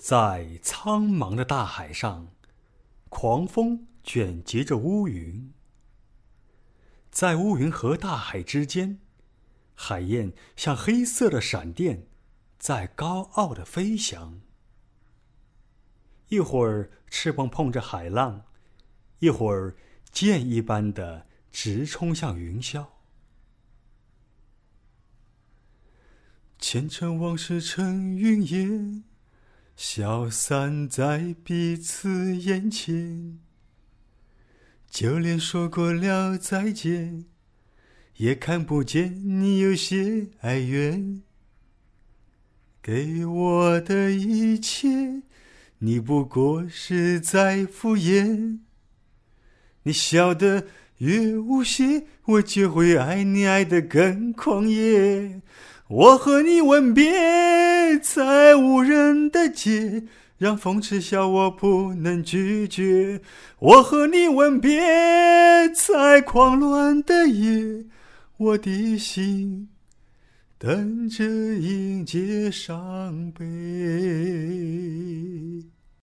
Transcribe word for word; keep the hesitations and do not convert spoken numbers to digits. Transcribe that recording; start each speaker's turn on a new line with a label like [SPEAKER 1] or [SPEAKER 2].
[SPEAKER 1] 在苍茫的大海上，狂风卷集着乌云。在乌云和大海之间，海燕像黑色的闪电，在高傲地飞翔。一会儿翅膀碰着海浪，一会儿箭一般的直冲向云霄。前尘往事成云烟，消散在彼此眼前。就连说过了再见，也看不见你有些哀怨。给我的一切，你不过是在敷衍。你笑得越无邪，我就会爱你爱得更狂野。我和你吻别在无人的街，让风痴笑我不能拒绝。我和你吻别在狂乱的夜，我的心等着迎接伤悲。